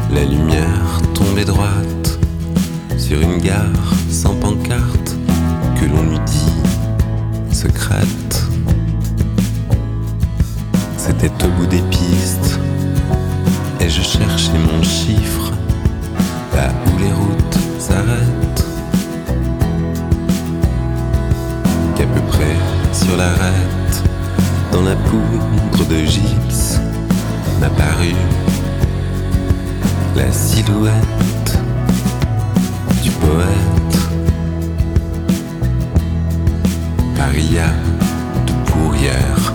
La lumière tombait droite sur une gare sans pancarte que l'on eût dit secrète. C'était au bout des pistes et je cherchais mon chiffre là où les routes s'arrêtent. Qu'à peu près sur l'arête, dans la poudre de gypse, m'apparut la silhouette du poète. Paria de Pourrières,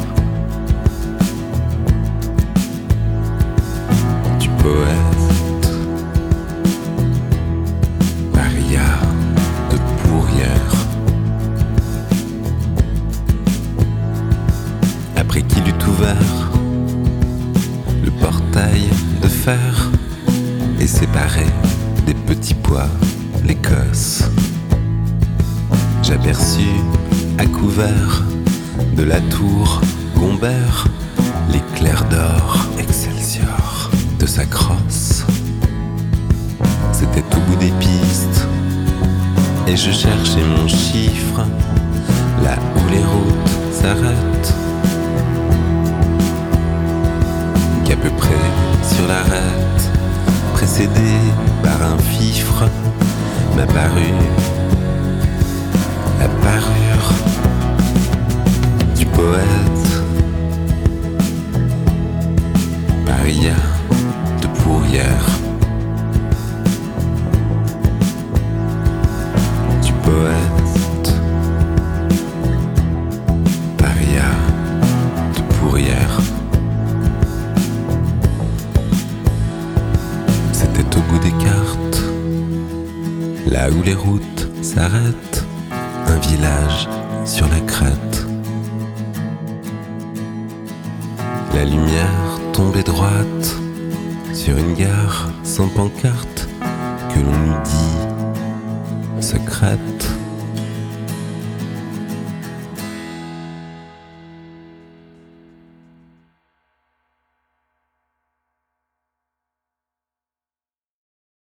du poète. Paria de Pourrières. Après qu'il eut ouvert le portail de fer et séparé des petits pois l'Écosse, j'aperçus à couvert de la tour Gombert l'éclair d'or Excelsior de sa crosse. C'était au bout des pistes et je cherchais mon chiffre là où les routes s'arrêtent. Qu'à peu près sur l'arête, précédé par un fifre, m'apparut la parure du poète. Paria de Pourrières, du poète. Paria de Pourrières. C'était au bout des cartes, là où les routes s'arrêtent, un village sur la crête. La lumière tombait droite sur une gare sans pancarte que l'on eût dit secrète.